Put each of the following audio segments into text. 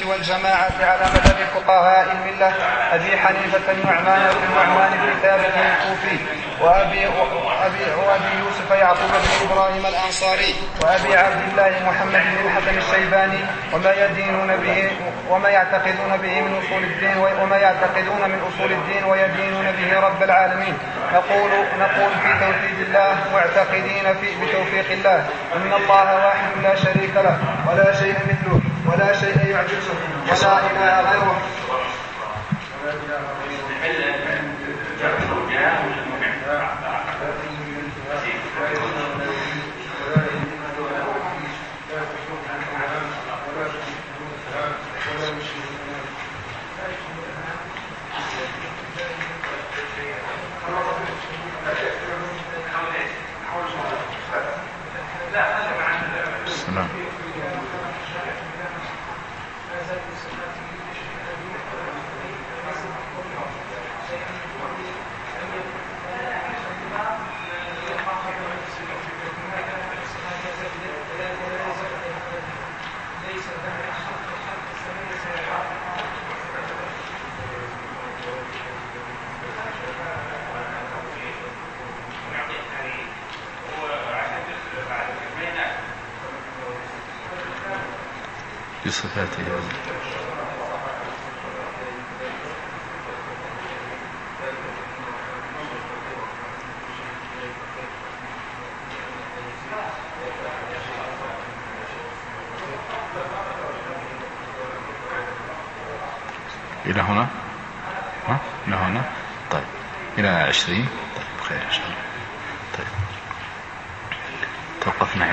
والجماعة على مذهب فقهاء الملة أبي حنيفة النعمان بن ثابت الكوفي وأبي يوسف يعقوب بن إبراهيم الأنصاري وأبي عبد الله محمد بن الحسن الشيباني وما يعتقدون به من أصول الدين ويدينون به رب العالمين. نقول في توحيد الله معتقدين بتوفيق الله إن الله واحد لا شريك له ولا شيء مثله ولا شيء يعجزه ولا إله غيره. بصفاته إلى هنا إلى هنا. طيب إلى 20. طيب خير إن شاء الله. طيب توقفنا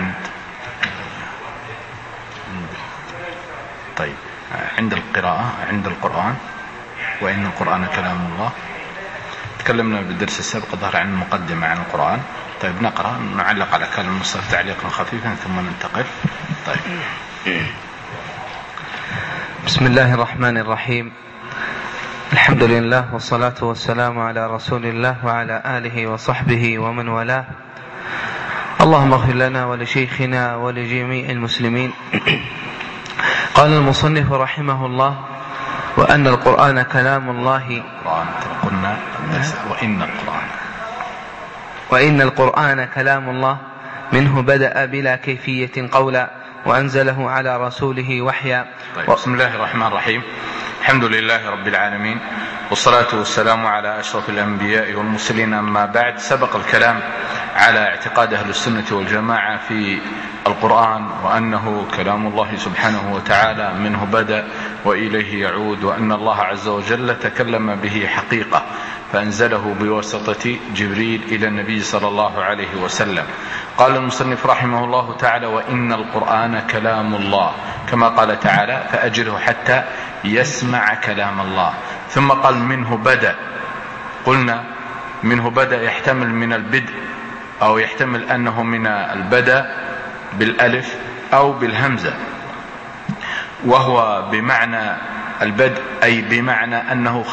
عند القراءة عند القرآن وإن القرآن كلام الله. تكلمنا بالدرس السابق ظهر عن المقدمة عن القرآن. طيب نقرأ نعلق على كلام المصنف تعليقا خفيفا ثم ننتقل. طيب بسم الله الرحمن الرحيم. الحمد لله والصلاة والسلام على رسول الله وعلى آله وصحبه ومن والاه. اللهم اغفر لنا ولشيخنا ولجميع المسلمين. قال المصنف رحمه الله وأن القرآن كلام الله. قلنا وإن القرآن كلام الله منه بدأ بلا كيفية قولا وأنزله على رسوله وحيا. طيب بسم الله الرحمن الرحيم. الحمد لله رب العالمين والصلاة والسلام على أشرف الأنبياء والمرسلين. أما بعد، سبق الكلام على اعتقاد أهل السنة والجماعة في القرآن وأنه كلام الله سبحانه وتعالى منه بدأ وإليه يعود، وأن الله عز وجل تكلم به حقيقة فأنزله بواسطة جبريل إلى النبي صلى الله عليه وسلم. قال المصنف رحمه الله تعالى وإن القرآن كلام الله، كما قال تعالى فأجره حتى يسمع كلام الله. ثم قال منه بدأ. قلنا منه بدأ يحتمل من البدء أو يحتمل أنه من البدء بالألف أو بالهمزة، وهو بمعنى البدء أي بمعنى أنه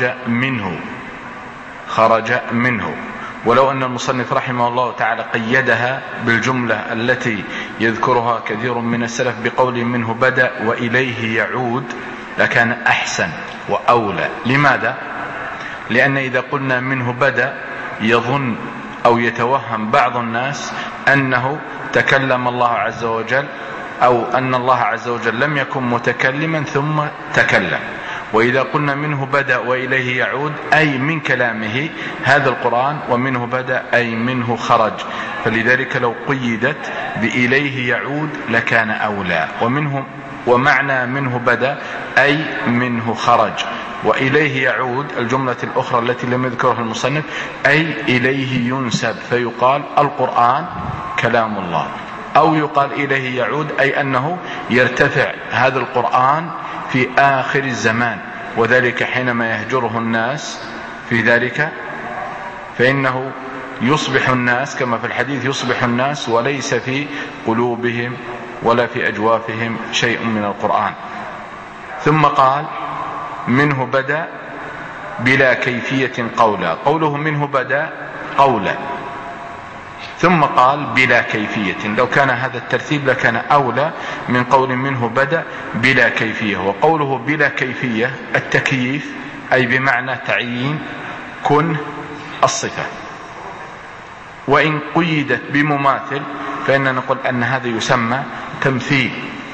خرج منه. ولو أن المصنف رحمه الله تعالى قيدها بالجملة التي يذكرها كثير من السلف بقول منه بدأ وإليه يعود لكان أحسن وأولى. لماذا؟ لأن إذا قلنا منه بدأ يظن أو يتوهم بعض الناس أنه تكلم الله عز وجل، أو أن الله عز وجل لم يكن متكلما ثم تكلم. وإذا قلنا منه بدأ وإليه يعود أي من كلامه هذا القرآن، ومنه بدأ أي منه خرج. فلذلك لو قيدت بإليه يعود لكان أولى. ومعنى منه بدأ أي منه خرج، وإليه يعود الجملة الأخرى التي لم يذكرها المصنف أي إليه ينسب، فيقال القرآن كلام الله، أو يقال إليه يعود أي أنه يرتفع هذا القرآن في آخر الزمان، وذلك حينما يهجره الناس في ذلك فإنه يصبح الناس كما في الحديث يصبح الناس وليس في قلوبهم ولا في أجوافهم شيء من القرآن. ثم قال منه بدأ بلا كيفية قولا. قوله منه بدأ قولا ثم قال بلا كيفية. لو كان هذا الترتيب لكان أولى من قول منه بدأ بلا كيفية. وقوله بلا كيفية التكييف أي بمعنى تعيين كن الصفة، وإن قيدت بمماثل فإننا نقول أن هذا يسمى تمثيل.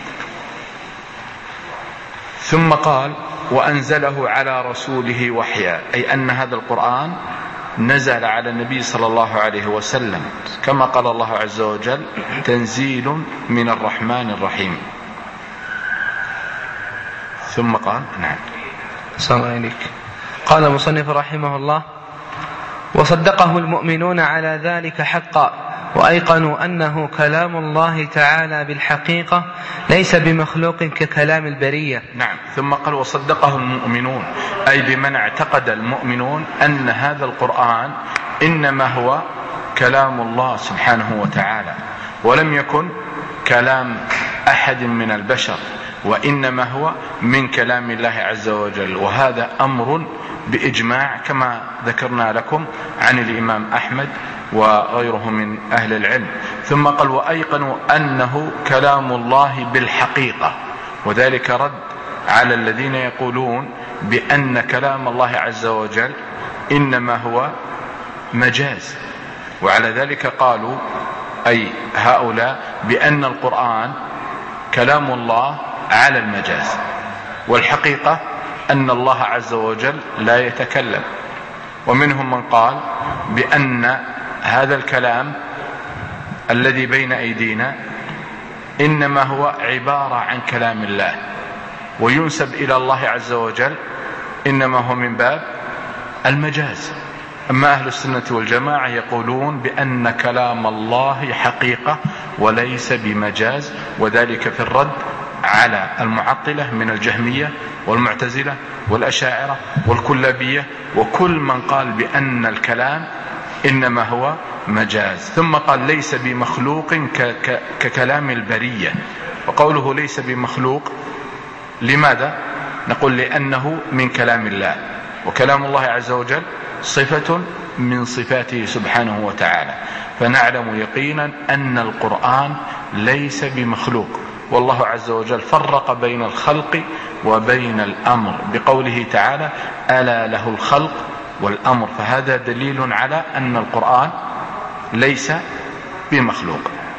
ثم قال وأنزله على رسوله وحيا، أي أن هذا القرآن نزل على النبي صلى الله عليه وسلم، كما قال الله عز وجل تنزيل من الرحمن الرحيم. ثم قال نعم صلى الله عليك. قال المصنف رحمه الله وصدقه المؤمنون على ذلك حقا، وأيقنوا أنه كلام الله تعالى بالحقيقة ليس بمخلوق ككلام البرية. نعم. ثم قال وصدقه المؤمنون، أي بمن اعتقد المؤمنون أن هذا القرآن إنما هو كلام الله سبحانه وتعالى، ولم يكن كلام أحد من البشر، وإنما هو من كلام الله عز وجل. وهذا أمر بإجماع كما ذكرنا لكم عن الإمام أحمد وغيره من أهل العلم. ثم قال وأيقنوا أنه كلام الله بالحقيقة، وذلك رد على الذين يقولون بأن كلام الله عز وجل إنما هو مجاز. وعلى ذلك قالوا أي هؤلاء بأن القرآن كلام الله على المجاز، والحقيقة أن الله عز وجل لا يتكلم. ومنهم من قال بأن هذا الكلام الذي بين أيدينا إنما هو عبارة عن كلام الله، وينسب إلى الله عز وجل إنما هو من باب المجاز. أما أهل السنة والجماعة يقولون بأن كلام الله حقيقة وليس بمجاز، وذلك في الرد على المعطلة من الجهمية والمعتزلة والأشاعرة والكلابية وكل من قال بأن الكلام إنما هو مجاز. ثم قال ليس بمخلوق ككلام البرية. وقوله ليس بمخلوق لماذا؟ نقول لأنه من كلام الله، وكلام الله عز وجل صفة من صفاته سبحانه وتعالى، فنعلم يقينا أن القرآن ليس بمخلوق. والله عز وجل فرق بين الخلق وبين الأمر بقوله تعالى ألا له الخلق والأمر، فهذا دليل على أن القرآن ليس بمخلوق.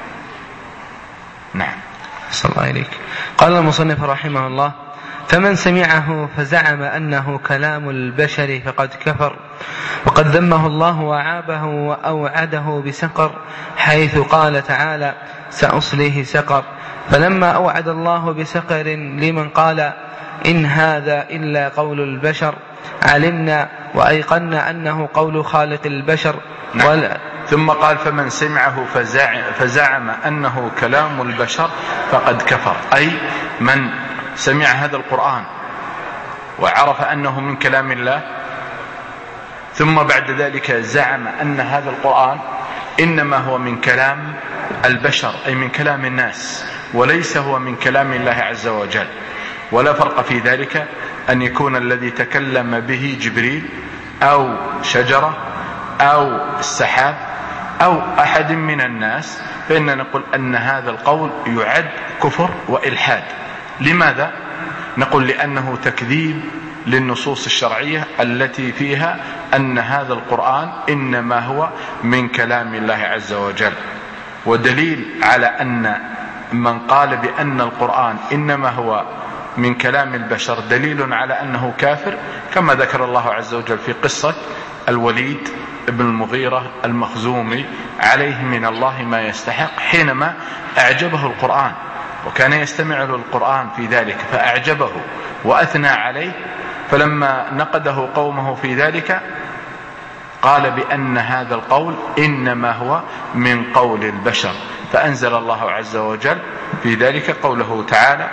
نعم صلى الله عليك. قال المصنف رحمه الله فمن سمعه فزعم أنه كلام البشر فقد كفر، وقد ذمه الله وعابه وأوعده بسقر، حيث قال تعالى سأصليه سقر. فلما أوعد الله بسقر لمن قال إن هذا إلا قول البشر علمنا وأيقنا أنه قول خالق البشر. نعم. ثم قال فمن سمعه فزعم أنه كلام البشر فقد كفر، أي من سمع هذا القرآن وعرف أنه من كلام الله، ثم بعد ذلك زعم أن هذا القرآن إنما هو من كلام البشر، أي من كلام الناس، وليس هو من كلام الله عز وجل. ولا فرق في ذلك أن يكون الذي تكلم به جبريل أو شجرة أو السحاب أو أحد من الناس، فإننا نقول أن هذا القول يعد كفر وإلحاد. لماذا؟ نقول لأنه تكذيب للنصوص الشرعية التي فيها أن هذا القرآن إنما هو من كلام الله عز وجل. ودليل على أن من قال بأن القرآن إنما هو من كلام البشر دليل على أنه كافر، كما ذكر الله عز وجل في قصة الوليد ابن المغيرة المخزومي عليه من الله ما يستحق، حينما أعجبه القرآن وكان يستمع للقرآن في ذلك فأعجبه وأثنى عليه، فلما نقده قومه في ذلك قال بأن هذا القول إنما هو من قول البشر، فأنزل الله عز وجل في ذلك قوله تعالى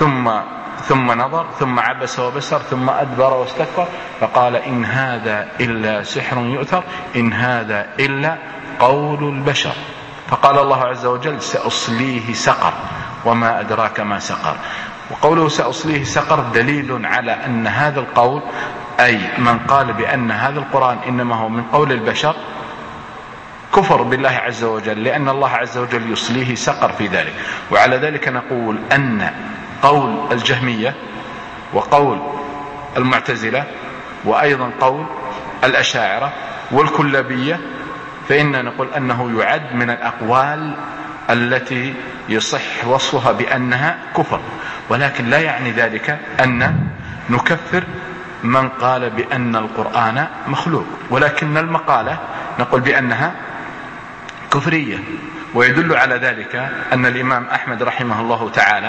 ثم نظر ثم عبس وبسر ثم أدبر واستكبر فقال إن هذا إلا سحر يؤثر إن هذا إلا قول البشر. فقال الله عز وجل سأصليه سقر وما أدراك ما سقر. وقوله سأصليه سقر دليل على أن هذا القول، أي من قال بأن هذا القرآن إنما هو من قول البشر، كفر بالله عز وجل، لأن الله عز وجل يصليه سقر في ذلك. وعلى ذلك نقول أن قول الجهمية وقول المعتزلة وأيضا قول الأشاعرة والكلابية، فإننا نقول أنه يعد من الأقوال التي يصح وصفها بأنها كفر، ولكن لا يعني ذلك أن نكفر من قال بأن القرآن مخلوق، ولكن المقالة نقول بأنها كفرية. ويدل على ذلك أن الإمام أحمد رحمه الله تعالى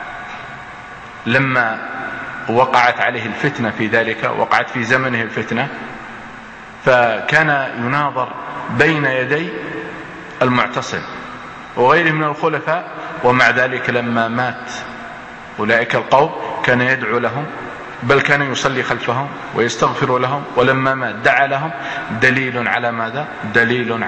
لما وقعت عليه الفتنة في ذلك، وقعت في زمنه الفتنة، فكان يناظر بين يدي المعتصم وغيره من الخلفاء، ومع ذلك لما مات أولئك القوم كان يدعو لهم، بل كان يصلي خلفهم ويستغفر لهم، ولما مات دعا لهم. دليل على ماذا؟ دليل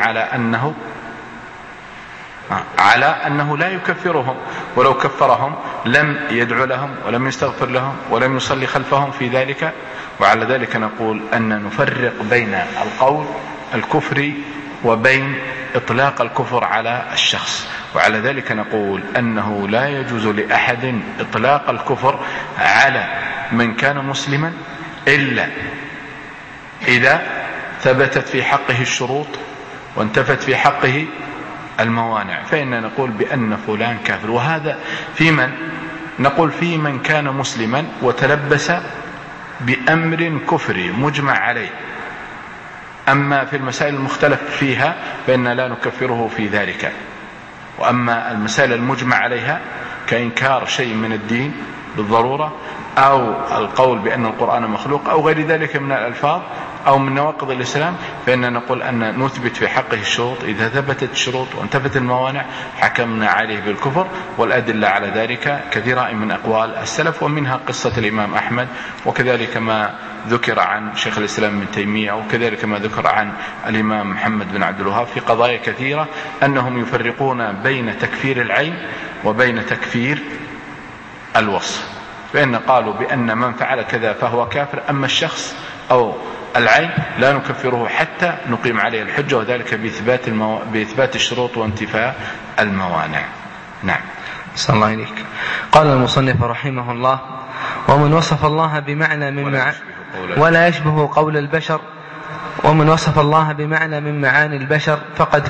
على أنه لا يكفرهم، ولو كفرهم لم يدعو لهم ولم يستغفر لهم ولم يصلي خلفهم في ذلك. وعلى ذلك نقول أن نفرق بين القول الكفري وبين إطلاق الكفر على الشخص. وعلى ذلك نقول أنه لا يجوز لأحد إطلاق الكفر على من كان مسلما إلا إذا ثبتت في حقه الشروط وانتفت في حقه الموانع، فإننا نقول بأن فلان كافر. وهذا في من نقول في من كان مسلما وتلبس بأمر كفري مجمع عليه. أما في المسائل المختلف فيها فإننا لا نكفره في ذلك. وأما المسائل المجمع عليها كإنكار شيء من الدين بالضرورة، أو القول بأن القرآن مخلوق، أو غير ذلك من الألفاظ أو من نواقض الإسلام، فإننا نقول أن نثبت في حقه الشروط، إذا ثبتت الشروط وانتفت الموانع حكمنا عليه بالكفر. والأدلة على ذلك كثيرة من أقوال السلف، ومنها قصة الإمام أحمد، وكذلك ما ذكر عن شيخ الإسلام ابن تيمية، وكذلك ما ذكر عن الإمام محمد بن عبد الوهاب في قضايا كثيرة، أنهم يفرقون بين تكفير العين وبين تكفير الوصف. فإن قالوا بأن من فعل كذا فهو كافر، أما الشخص أو العين لا نكفره حتى نقيم عليه الحجة، وذلك بإثبات الشروط وانتفاء الموانع. نعم. صلى الله عليك. قال المصنف رحمه الله: ومن وصف الله بمعنى ولا يشبه قول البشر، ومن وصف الله بمعنى من معاني البشر فقد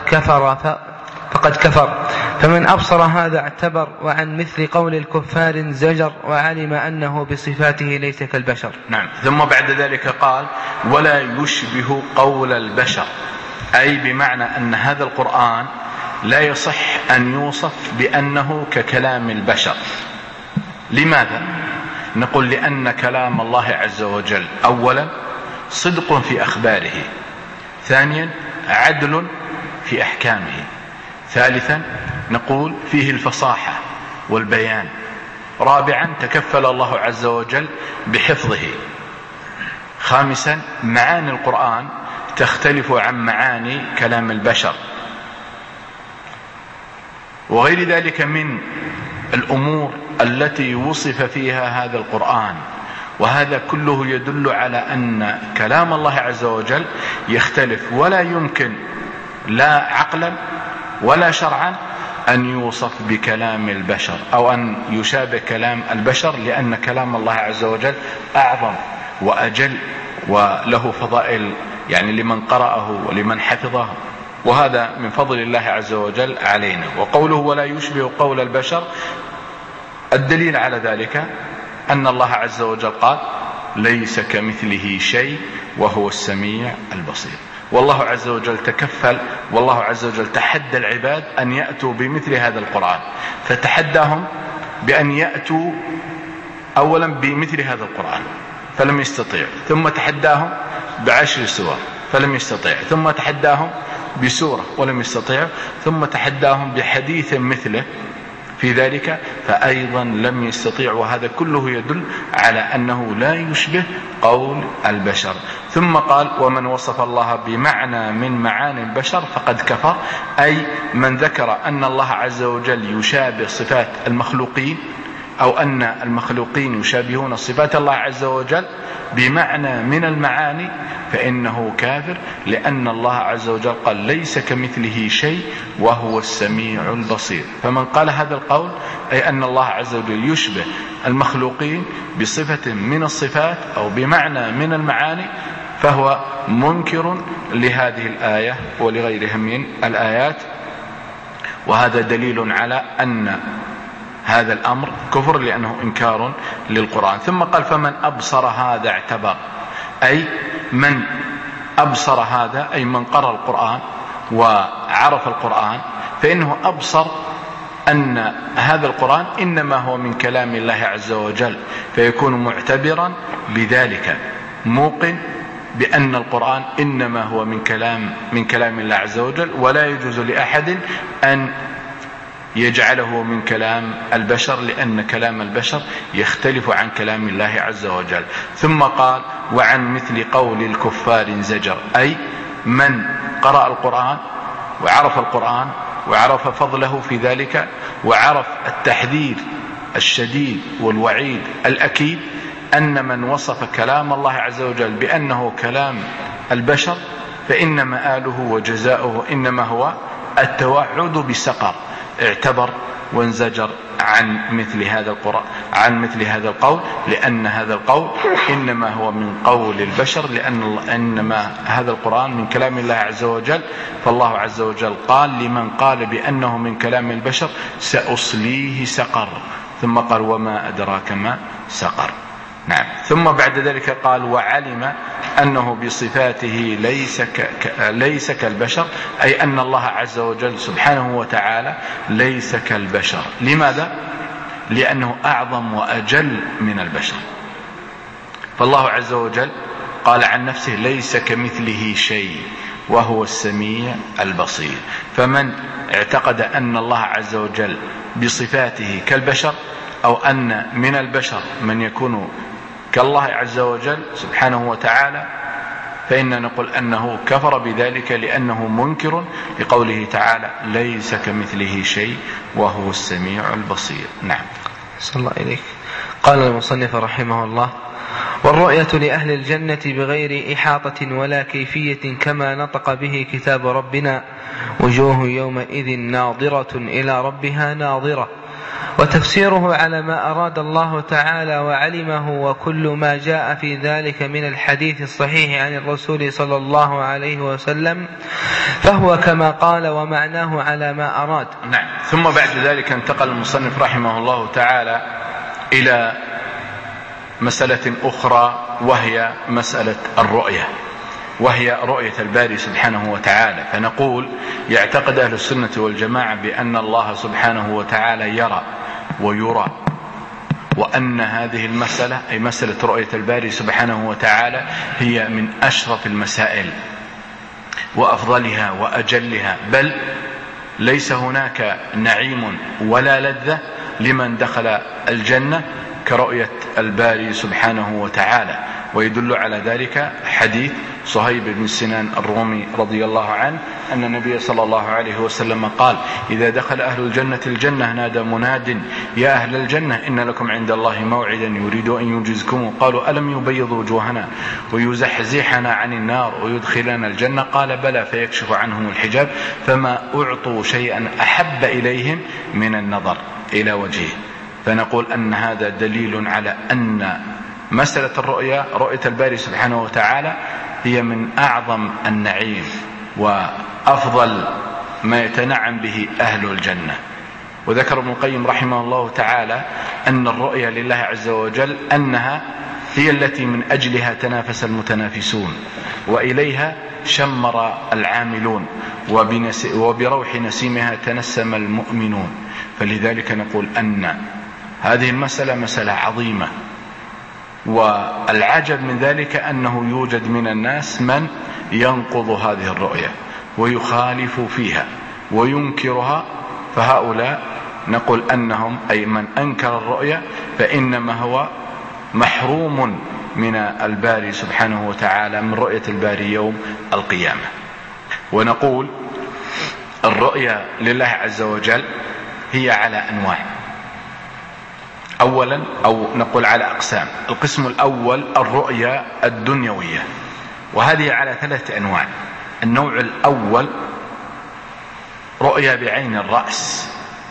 كفر. فمن أبصر هذا اعتبر، وعن مثل قول الكفار زجر، وعلم أنه بصفاته ليس كالبشر. نعم. ثم بعد ذلك قال: ولا يشبه قول البشر، أي بمعنى أن هذا القرآن لا يصح أن يوصف بأنه ككلام البشر. لماذا؟ نقول لأن كلام الله عز وجل أولا صدق في أخباره، ثانيا عدل في أحكامه، ثالثا نقول فيه الفصاحة والبيان، رابعا تكفل الله عز وجل بحفظه، خامسا معاني القرآن تختلف عن معاني كلام البشر، وغير ذلك من الأمور التي وصف فيها هذا القرآن. وهذا كله يدل على أن كلام الله عز وجل يختلف، ولا يمكن لا عقلا ولا شرعا أن يوصف بكلام البشر أو أن يشابه كلام البشر، لأن كلام الله عز وجل أعظم وأجل وله فضائل يعني لمن قرأه ولمن حفظه، وهذا من فضل الله عز وجل علينا. وقوله ولا يشبه قول البشر، الدليل على ذلك أن الله عز وجل قال: ليس كمثله شيء وهو السميع البصير. والله عز وجل تكفل، والله عز وجل تحدى العباد أن يأتوا بمثل هذا القرآن، فتحداهم بأن يأتوا أولا بمثل هذا القرآن فلم يستطيع، ثم تحداهم ب10 سور فلم يستطيع، ثم تحداهم بسورة ولم يستطيع، ثم تحداهم بحديث مثله في ذلك فأيضا لم يستطيع. وهذا كله يدل على أنه لا يشبه قول البشر. ثم قال: ومن وصف الله بمعنى من معاني البشر فقد كفر، أي من ذكر أن الله عز وجل يشابه صفات المخلوقين أو أن المخلوقين يشابهون صفات الله عز وجل بمعنى من المعاني فإنه كافر، لأن الله عز وجل قال ليس كمثله شيء وهو السميع البصير. فمن قال هذا القول أي أن الله عز وجل يشبه المخلوقين بصفة من الصفات أو بمعنى من المعاني فهو منكر لهذه الآية ولغيرها من الآيات، وهذا دليل على أن هذا الأمر كفر لأنه إنكار للقرآن. ثم قال فمن أبصر هذا اعتبر، أي من أبصر هذا أي من قرأ القرآن وعرف القرآن فإنه أبصر أن هذا القرآن إنما هو من كلام الله عز وجل، فيكون معتبرا بذلك موقن بأن القرآن إنما هو من كلام الله عز وجل، ولا يجوز لأحد أن يجعله من كلام البشر، لأن كلام البشر يختلف عن كلام الله عز وجل. ثم قال وعن مثل قول الكفار زجر، أي من قرأ القرآن وعرف القرآن وعرف فضله في ذلك وعرف التحذير الشديد والوعيد الأكيد أن من وصف كلام الله عز وجل بأنه كلام البشر فإن مآله وجزاؤه إنما هو التوعد بسقر، اعتبر وانزجر عن مثل هذا القول، لأن هذا القول إنما هو من قول البشر، إنما هذا القرآن من كلام الله عز وجل. فالله عز وجل قال لمن قال بأنه من كلام البشر سأصليه سقر، ثم قال وما أدراك ما سقر. نعم. ثم بعد ذلك قال وعلم أنه بصفاته ليس كالبشر، أي أن الله عز وجل سبحانه وتعالى ليس كالبشر. لماذا؟ لأنه أعظم وأجل من البشر. فالله عز وجل قال عن نفسه ليس كمثله شيء وهو السميع البصير. فمن اعتقد أن الله عز وجل بصفاته كالبشر أو أن من البشر من يكون كالله عز وجل سبحانه وتعالى فإننا نقول أنه كفر بذلك، لأنه منكر لقوله تعالى ليس كمثله شيء وهو السميع البصير. نعم. صلى الله إليك. قال المصنف رحمه الله والرؤية لأهل الجنة بغير إحاطة ولا كيفية كما نطق به كتاب ربنا وجوه يومئذ ناظرة إلى ربها ناظرة. وتفسيره على ما أراد الله تعالى وعلمه وكل ما جاء في ذلك من الحديث الصحيح عن الرسول صلى الله عليه وسلم فهو كما قال ومعناه على ما أراد. نعم. ثم بعد ذلك انتقل المصنف رحمه الله تعالى إلى مسألة أخرى وهي مسألة الرؤية، وهي رؤية الباري سبحانه وتعالى. فنقول يعتقد أهل السنة والجماعة بأن الله سبحانه وتعالى يرى ويرى، وأن هذه المسألة أي مسألة رؤية الباري سبحانه وتعالى هي من أشرف المسائل وأفضلها وأجلها، بل ليس هناك نعيم ولا لذة لمن دخل الجنة كرؤية الباري سبحانه وتعالى. ويدل على ذلك حديث صهيب بن سنان الرومي رضي الله عنه أن النبي صلى الله عليه وسلم قال إذا دخل أهل الجنة الجنة نادى مناد يا أهل الجنة إن لكم عند الله موعدا يريد أن ينجزكم. قالوا ألم يبيض وجوهنا ويزحزحنا عن النار ويدخلنا الجنة؟ قال بلى، فيكشف عنهم الحجاب فما أعطوا شيئا أحب إليهم من النظر إلى وجهه. فنقول أن هذا دليل على أن مسألة الرؤية رؤية الباري سبحانه وتعالى هي من أعظم النعيم وأفضل ما يتنعم به أهل الجنة. وذكر ابن القيم رحمه الله تعالى أن الرؤية لله عز وجل أنها هي التي من أجلها تنافس المتنافسون وإليها شمر العاملون وبروح نسيمها تنسم المؤمنون. فلذلك نقول أن هذه المسألة مسألة عظيمة، والعجب من ذلك أنه يوجد من الناس من ينقض هذه الرؤية ويخالف فيها وينكرها، فهؤلاء نقول أنهم أي من أنكر الرؤية فإنما هو محروم من الباري سبحانه وتعالى من رؤية الباري يوم القيامة. ونقول الرؤية لله عز وجل هي على أنواع. أولا، أو نقول على أقسام. القسم الأول الرؤيا الدنيوية، وهذه على 3 أنواع. النوع الأول رؤيا بعين الرأس،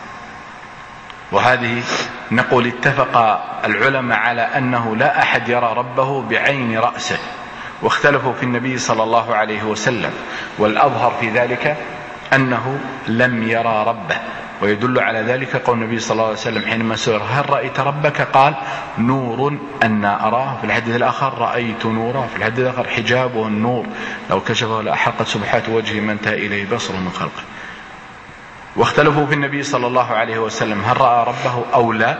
وهذه نقول اتفق العلماء على أنه لا أحد يرى ربه بعين رأسه، واختلفوا في النبي صلى الله عليه وسلم، والأظهر في ذلك أنه لم يرى ربه. ويدل على ذلك قول النبي صلى الله عليه وسلم حينما سئل هل رأيت ربك قال نور أنا أراه، في الحديث الآخر رأيت نورا، في الحديث الآخر حجابه النور لو كشفه لأحرقت سبحات وجهه ما انتهى إليه بصره من خلقه. واختلفوا في النبي صلى الله عليه وسلم هل رأى ربه أو لا،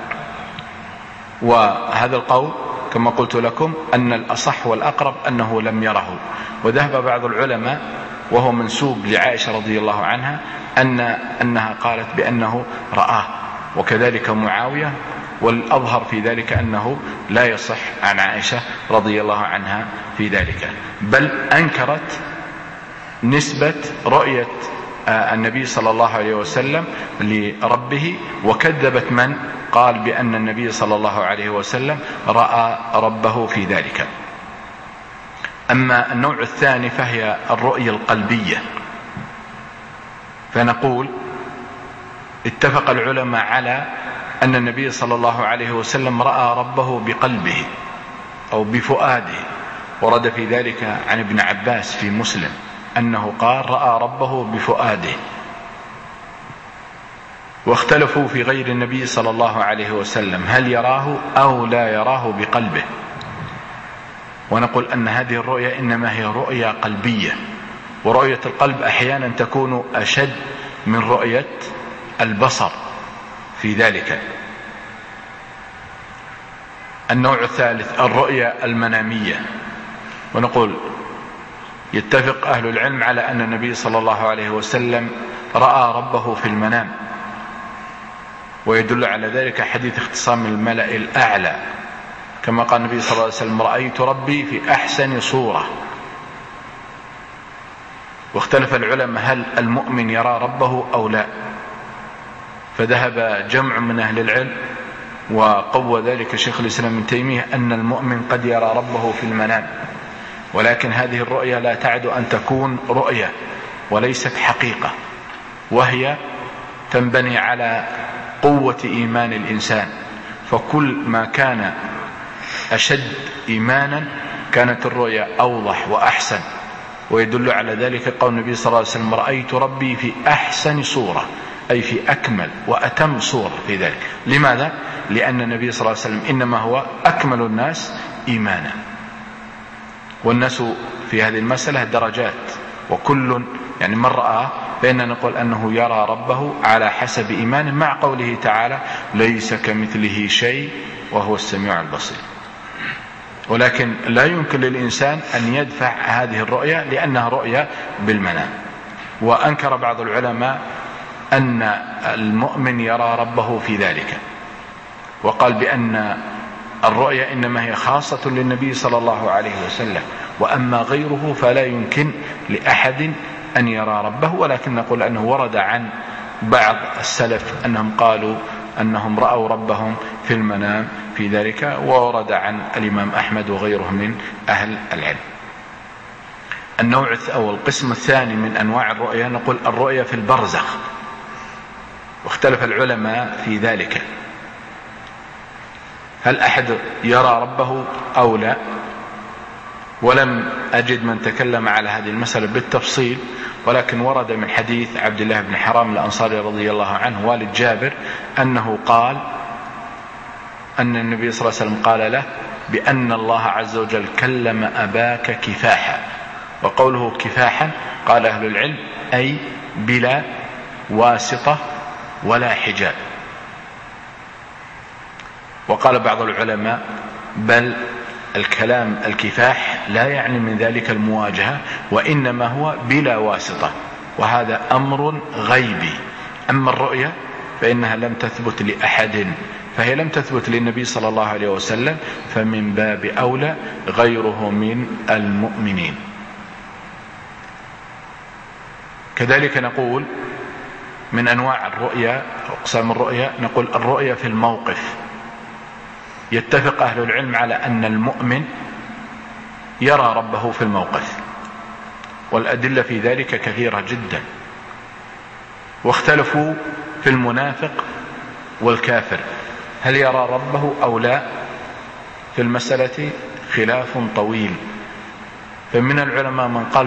وهذا القول كما قلت لكم أن الأصح والأقرب أنه لم يره. وذهب بعض العلماء وهو منسوب لعائشة رضي الله عنها أنها قالت بأنه رآه، وكذلك معاوية، والأظهر في ذلك أنه لا يصح عن عائشة رضي الله عنها في ذلك، بل أنكرت نسبة رؤية النبي صلى الله عليه وسلم لربه، وكذبت من قال بأن النبي صلى الله عليه وسلم رأى ربه في ذلك. أما النوع الثاني فهي الرؤية القلبية، فنقول اتفق العلماء على أن النبي صلى الله عليه وسلم رأى ربه بقلبه أو بفؤاده، ورد في ذلك عن ابن عباس في مسلم أنه قال رأى ربه بفؤاده. واختلفوا في غير النبي صلى الله عليه وسلم هل يراه أو لا يراه بقلبه، ونقول أن هذه الرؤية إنما هي رؤية قلبية، ورؤية القلب أحيانا تكون أشد من رؤية البصر في ذلك. النوع الثالث الرؤية المنامية، ونقول يتفق أهل العلم على أن النبي صلى الله عليه وسلم رأى ربه في المنام، ويدل على ذلك حديث اختصام الملأ الأعلى كما قال النبي صلى الله عليه وسلم رأيت ربي في أحسن صورة. واختلف العلماء هل المؤمن يرى ربه أو لا، فذهب جمع من أهل العلم وقوى ذلك شيخ الإسلام ابن تيمية أن المؤمن قد يرى ربه في المنام، ولكن هذه الرؤية لا تعد أن تكون رؤية وليست حقيقة، وهي تنبني على قوة إيمان الإنسان، فكل ما كان أشد إيمانا كانت الرؤية أوضح وأحسن. ويدل على ذلك قول النبي صلى الله عليه وسلم رأيت ربي في أحسن صورة، أي في أكمل وأتم صورة في ذلك. لماذا؟ لأن النبي صلى الله عليه وسلم إنما هو أكمل الناس إيمانا، والناس في هذه المسألة درجات، وكل يعني من رأى فإننا نقول أنه يرى ربه على حسب إيمانه، مع قوله تعالى ليس كمثله شيء وهو السميع البصير. ولكن لا يمكن للإنسان أن يدفع هذه الرؤية لأنها رؤية بالمنام. وأنكر بعض العلماء أن المؤمن يرى ربه في ذلك، وقال بأن الرؤية إنما هي خاصة للنبي صلى الله عليه وسلم، وأما غيره فلا يمكن لأحد أن يرى ربه. ولكن نقول أنه ورد عن بعض السلف أنهم قالوا أنهم رأوا ربهم في المنام في ذلك، وورد عن الإمام أحمد وغيره من أهل العلم. النوع أو القسم الثاني من أنواع الرؤية نقول الرؤية في البرزخ، واختلف العلماء في ذلك هل أحد يرى ربه أو لا، ولم أجد من تكلم على هذه المسألة بالتفصيل، ولكن ورد من حديث عبد الله بن حرام الأنصاري رضي الله عنه والد جابر أنه قال أن النبي صلى الله عليه وسلم قال له بأن الله عز وجل كلم أباك كفاحا، وقوله كفاحا قال أهل العلم أي بلا واسطة ولا حجاب. وقال بعض العلماء بل الكلام الكفاح لا يعني من ذلك المواجهة، وإنما هو بلا واسطة، وهذا أمر غيبي. أما الرؤية فإنها لم تثبت لأحد، فهي لم تثبت للنبي صلى الله عليه وسلم، فمن باب أولى غيره من المؤمنين. كذلك نقول من أنواع الرؤيا أقسام الرؤيا نقول الرؤيا في الموقف، يتفق أهل العلم على أن المؤمن يرى ربه في الموقف، والأدلة في ذلك كثيرة جدا. واختلفوا في المنافق والكافر هل يرى ربه أو لا، في المسألة خلاف طويل. فمن العلماء من قال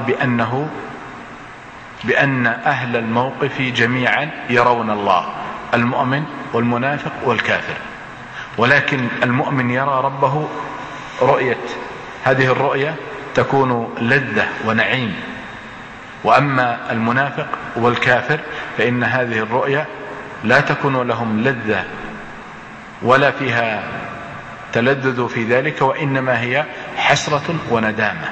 بأن أهل الموقف جميعا يرون الله، المؤمن والمنافق والكافر، ولكن المؤمن يرى ربه رؤية، هذه الرؤية تكون لذة ونعيم. وأما المنافق والكافر فإن هذه الرؤية لا تكون لهم لذة ولا فيها تلذذ في ذلك، وإنما هي حسرة وندامة.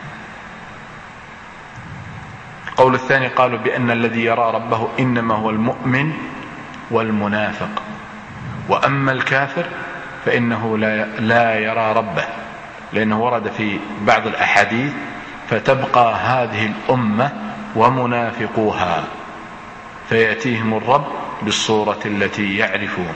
القول الثاني قالوا بأن الذي يرى ربه إنما هو المؤمن والمنافق، وأما الكافر فإنه لا يرى ربه، لأنه ورد في بعض الأحاديث فتبقى هذه الأمة ومنافقوها فيأتيهم الرب بالصورة التي يعرفون.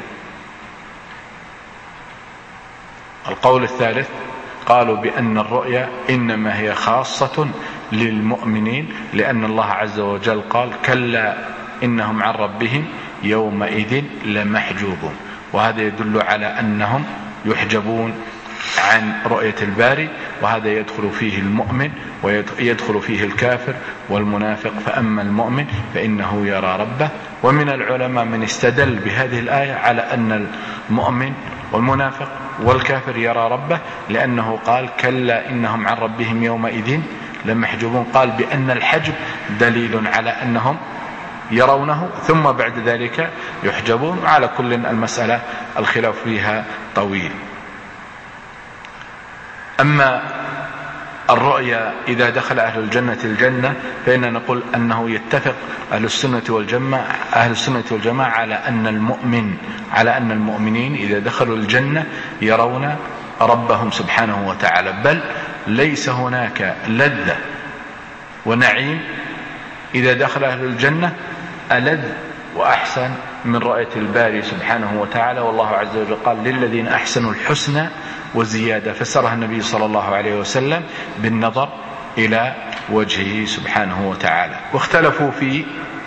القول الثالث قالوا بأن الرؤيا إنما هي خاصة للمؤمنين، لأن الله عز وجل قال كلا إنهم عن ربهم يومئذ لمحجوبون، وهذا يدل على أنهم يحجبون عن رؤية الباري، وهذا يدخل فيه المؤمن ويدخل فيه الكافر والمنافق. فأما المؤمن فإنه يرى ربه. ومن العلماء من استدل بهذه الآية على أن المؤمن والمنافق والكافر يرى ربه، لأنه قال كلا إنهم عن ربهم يومئذ لمحجوبون، قال بأن الحجب دليل على أنهم يرونه ثم بعد ذلك يحجبون. على كل المسألة الخلاف فيها طويل. أما الرؤيا إذا دخل أهل الجنة الجنة فإننا نقول أنه يتفق أهل السنة والجماعة على أن المؤمنين إذا دخلوا الجنة يرون ربهم سبحانه وتعالى، بل ليس هناك لذة ونعيم إذا دخل أهل الجنة ألذ وأحسن من رؤية الباري سبحانه وتعالى. والله عز وجل قال للذين أحسنوا الحسنى وزيادة، فسرها النبي صلى الله عليه وسلم بالنظر إلى وجهه سبحانه وتعالى. واختلفوا في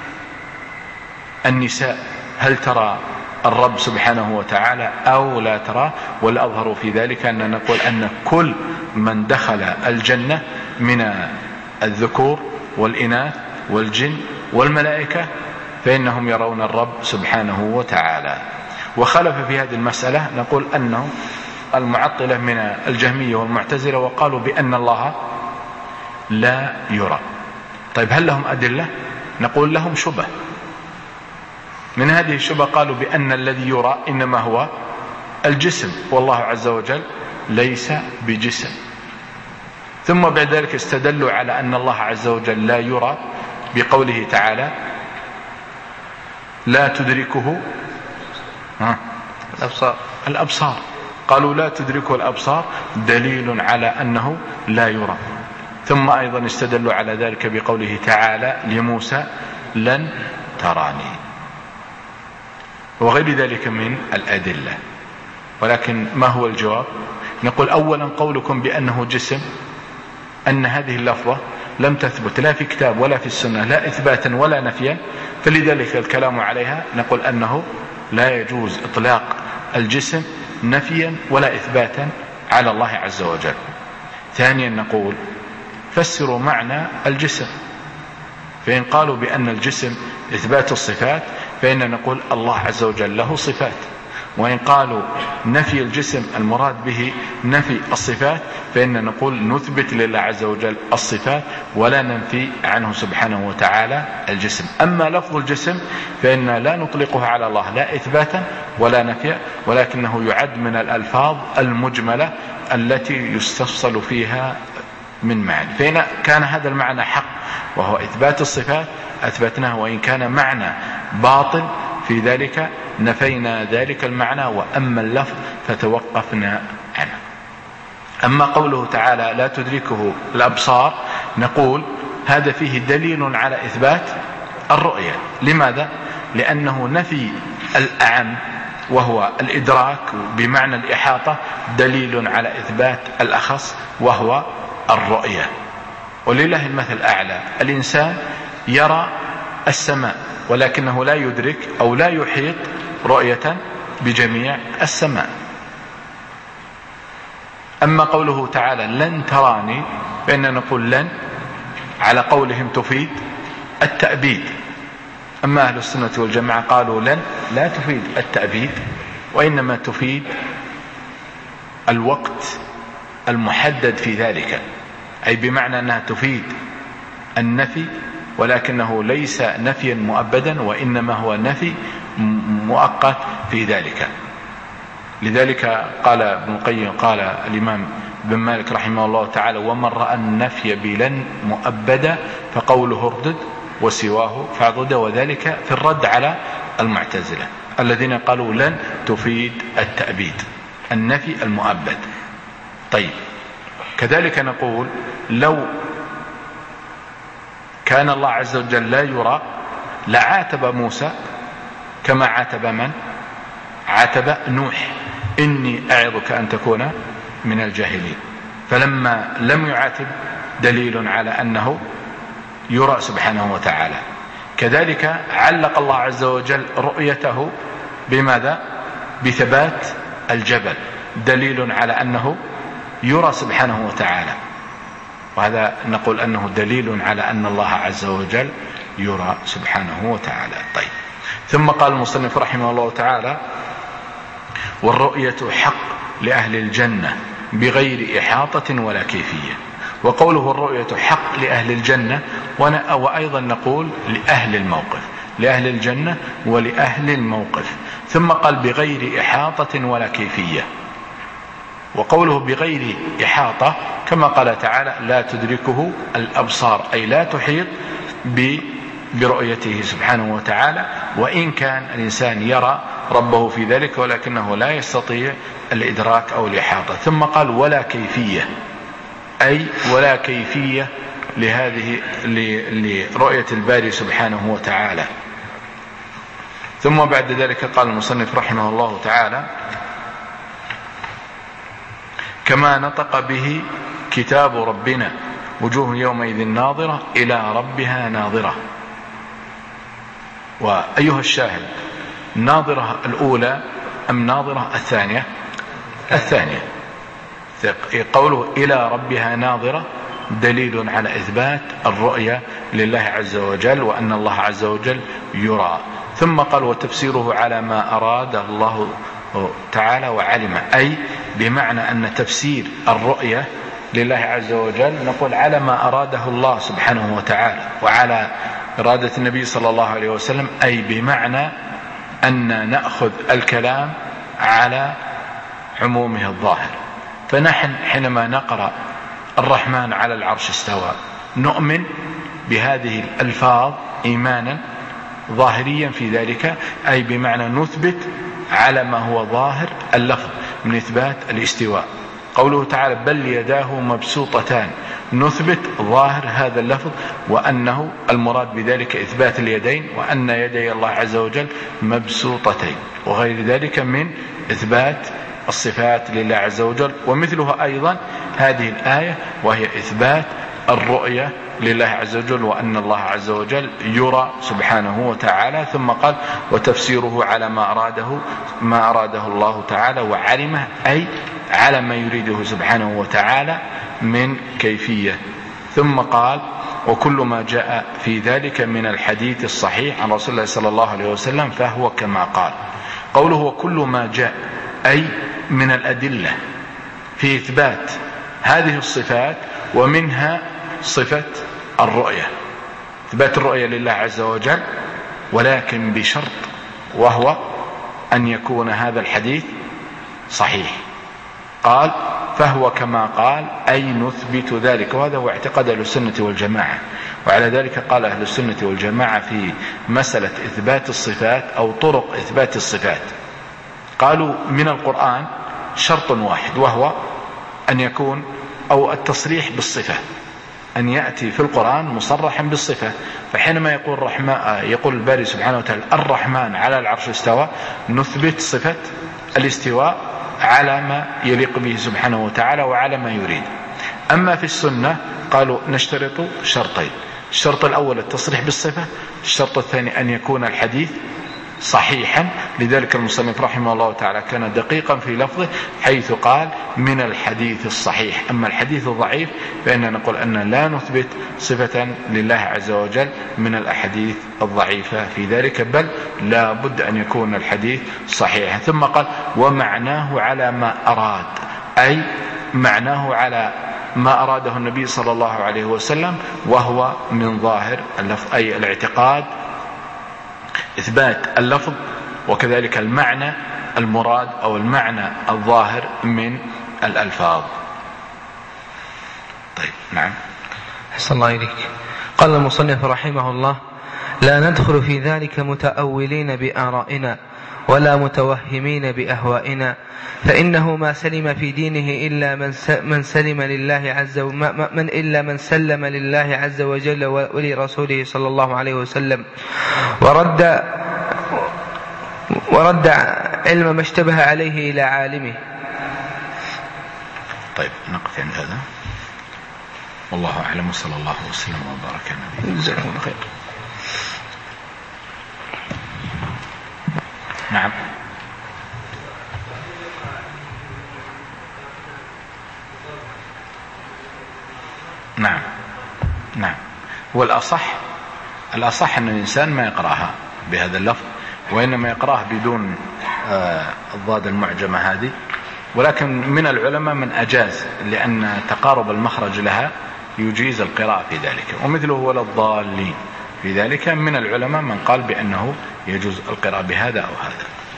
النساء هل ترى الرب سبحانه وتعالى أو لا ترى، والأظهر في ذلك أن نقول أن كل من دخل الجنة من الذكور والإناث والجن والملائكة فإنهم يرون الرب سبحانه وتعالى. وخلف في هذه المسألة نقول أنه المعطلة من الجهمية والمعتزلة، وقالوا بأن الله لا يرى. طيب هل لهم أدلة؟ نقول لهم شبه. من هذه الشبه قالوا بأن الذي يرى إنما هو الجسم، والله عز وجل ليس بجسم. ثم بعد ذلك استدلوا على أن الله عز وجل لا يرى بقوله تعالى لا تدركه الأبصار. قالوا لا تدركه الأبصار دليل على أنه لا يرى. ثم أيضا استدلوا على ذلك بقوله تعالى لموسى لن تراني، وغير ذلك من الأدلة. ولكن ما هو الجواب؟ نقول أولا قولكم بأنه جسم، أن هذه اللفظة لم تثبت لا في كتاب ولا في السنة، لا إثباتا ولا نفيا، فلذلك الكلام عليها نقول أنه لا يجوز إطلاق الجسم نفيا ولا إثباتا على الله عز وجل. ثانيا نقول فسروا معنى الجسم، فإن قالوا بأن الجسم إثبات الصفات فإن نقول الله عز وجل له صفات، وإن قالوا نفي الجسم المراد به نفي الصفات فإن نقول نثبت لله عز وجل الصفات ولا ننفي عنه سبحانه وتعالى الجسم. أما لفظ الجسم فإن لا نطلقه على الله لا إثباتا ولا نفيا، ولكنه يعد من الألفاظ المجملة التي يستفصل فيها من معنى. فإن كان هذا المعنى حق وهو إثبات الصفات أثبتناه، وإن كان معنى باطل في ذلك نفينا ذلك المعنى، وأما اللفظ فتوقفنا عنه. أما قوله تعالى لا تدركه الأبصار نقول هذا فيه دليل على إثبات الرؤية. لماذا؟ لأنه نفي الأعم وهو الإدراك بمعنى الإحاطة دليل على إثبات الأخص وهو الرؤية. ولله المثل الأعلى، الإنسان يرى السماء ولكنه لا يدرك أو لا يحيط رؤية بجميع السماء. أما قوله تعالى لن تراني، فإننا نقول لن على قولهم تفيد التأبيد. أما أهل السنة والجماعة قالوا لن لا تفيد التأبيد، وإنما تفيد الوقت المحدد في ذلك، أي بمعنى أنها تفيد النفي، ولكنه ليس نفيا مؤبدا، وإنما هو نفي مؤقت في ذلك. لذلك قال ابن القيم، قال الإمام ابن مالك رحمه الله تعالى: ومن رأى النفي بلن مؤبدا فقوله اردد وسواه فاعضد. وذلك في الرد على المعتزلة الذين قالوا لن تفيد التأبيد، النفي المؤبد. طيب، كذلك نقول لو كان الله عز وجل لا يرى لعاتب موسى كما عاتب من؟ عاتب نوح: إني أعظك أن تكون من الجاهلين. فلما لم يعاتب دليل على أنه يرى سبحانه وتعالى. كذلك علق الله عز وجل رؤيته بماذا؟ بثبات الجبل، دليل على أنه يرى سبحانه وتعالى، وهذا نقول أنه دليل على أن الله عز وجل يرى سبحانه وتعالى. طيب، ثم قال المصنف رحمه الله تعالى: والرؤية حق لأهل الجنة بغير إحاطة ولا كيفية. وقوله الرؤية حق لأهل الجنة، وأيضا نقول لأهل الموقف، لأهل الجنة ولأهل الموقف. ثم قال بغير إحاطة ولا كيفية. وقوله بغير إحاطة كما قال تعالى: لا تدركه الأبصار، أي لا تحيط برؤيته سبحانه وتعالى، وإن كان الإنسان يرى ربه في ذلك ولكنه لا يستطيع الإدراك أو الإحاطة. ثم قال ولا كيفية، أي ولا كيفية لرؤية الباري سبحانه وتعالى. ثم بعد ذلك قال المصنف رحمه الله تعالى: كما نطق به كتاب ربنا وجوه يومئذ ناظرة إلى ربها ناظرة. وأيها الشاهد، ناظرة الأولى أم ناظرة الثانية؟ الثانية. قوله إلى ربها ناظرة دليل على إثبات الرؤية لله عز وجل، وأن الله عز وجل يرى. ثم قال وتفسيره على ما أراد الله تعالى وعلم، أي بمعنى أن تفسير الرؤية لله عز وجل نقول على ما أراده الله سبحانه وتعالى وعلى إرادة النبي صلى الله عليه وسلم، أي بمعنى أن نأخذ الكلام على عمومه الظاهر. فنحن حينما نقرأ الرحمن على العرش استوى نؤمن بهذه الألفاظ إيمانا ظاهريا في ذلك، أي بمعنى نثبت على ما هو ظاهر اللفظ من إثبات الاستواء. قوله تعالى بل يداه مبسوطتان، نثبت ظاهر هذا اللفظ وأنه المراد بذلك إثبات اليدين، وأن يدي الله عز وجل مبسوطتين، وغير ذلك من إثبات الصفات لله عز وجل. ومثلها أيضا هذه الآية وهي إثبات الرؤية لله عز وجل، وأن الله عز وجل يرى سبحانه وتعالى. ثم قال وتفسيره على ما أراده الله تعالى وعلمه، أي على ما يريده سبحانه وتعالى من كيفية. ثم قال وكل ما جاء في ذلك من الحديث الصحيح عن رسول الله صلى الله عليه وسلم فهو كما قال. قوله وكل ما جاء أي من الأدلة في إثبات هذه الصفات، ومنها صفة الرؤية، إثبات الرؤية لله عز وجل، ولكن بشرط، وهو أن يكون هذا الحديث صحيح. قال فهو كما قال أي نثبت ذلك، وهذا هو اعتقاد أهل السنة والجماعة. وعلى ذلك قال أهل السنة والجماعة في مسألة إثبات الصفات أو طرق إثبات الصفات، قالوا من القرآن شرط واحد، وهو أن يكون أو التصريح بالصفة، أن يأتي في القرآن مصرحا بالصفة. فحينما يقول الباري سبحانه وتعالى الرحمن على العرش استوى، نثبت صفة الاستواء على ما يليق به سبحانه وتعالى وعلى ما يريد. أما في السنة قالوا نشترط شرطين: الشرط الأول التصريح بالصفة، الشرط الثاني أن يكون الحديث صحيحا. لذلك المصنف رحمه الله تعالى كان دقيقا في لفظه حيث قال من الحديث الصحيح. أما الحديث الضعيف فإننا نقول أن لا نثبت صفة لله عز وجل من الأحاديث الضعيفة في ذلك، بل لا بد أن يكون الحديث صحيحا. ثم قال ومعناه على ما أراد، أي معناه على ما أراده النبي صلى الله عليه وسلم، وهو من ظاهر اللفظ، أي الاعتقاد إثبات اللفظ وكذلك المعنى المراد أو المعنى الظاهر من الألفاظ. طيب نعم. أحسن الله إليك. قال المصنف رحمه الله: لا ندخل في ذلك متأولين بآرائنا ولا متوهمين بأهوائنا، فإنه ما سلم في دينه إلا من سلم لله من سلم لله عز وجل ولرسوله صلى الله عليه وسلم، ورد علم ما اشتبه عليه إلى عالمه. طيب نقف عند هذا، والله أعلم، صلى الله وسلم وبارك على نبينا. جزاكم الله خير. نعم. نعم نعم. والأصح أن الإنسان ما يقرأها بهذا اللفظ، وإنما يقرأه بدون الضاد المعجمة هذه. ولكن من العلماء من أجاز، لأن تقارب المخرج لها يجيز القراءة في ذلك، ومثله ولا الضالين في ذلك. من العلماء من قال بأنه يجوز القراءة بهذا أو هذا.